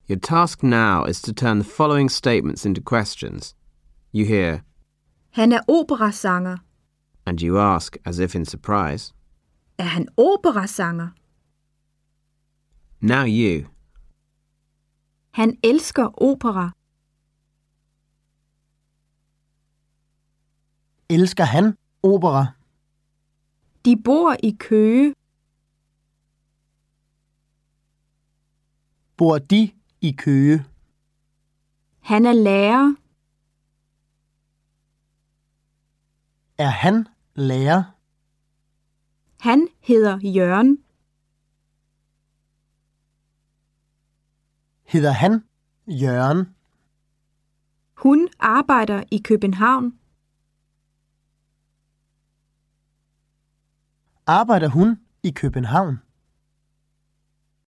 Your task now is to turn the following statements into questions. You hear, Han er operasanger. and you ask as if in surprise. Er han operasanger? Now you. Han elsker opera. Elsker han opera? De bor i Køge. Bor de i Køge? Han er lærer. Er han lærer? Han hedder Jørgen. Hedder han Jørgen? Hun arbejder i København. Arbejder hun i København?